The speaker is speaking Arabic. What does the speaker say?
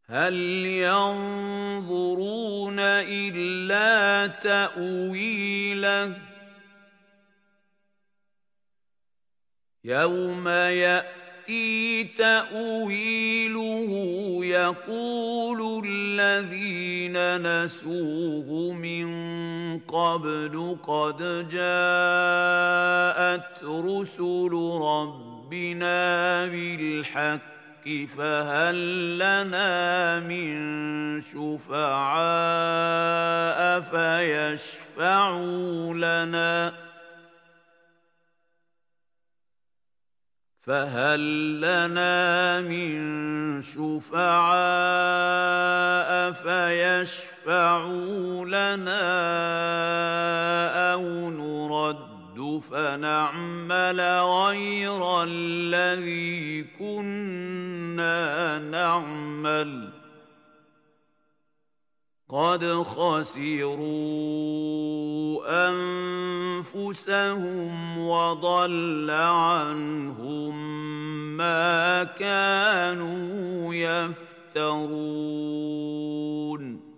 هل ينظرون إلا تأويله يوم يأتي تأويله يقول الذين نسوه من قبل قد جاءت رسل ربنا بالحق فهل لنا من شفعاء فيشفعوا لنا أو نرد فنعمل غير الذي كنا نعمل قد خسروا أنفسهم وضل عنهم ما كانوا يفترون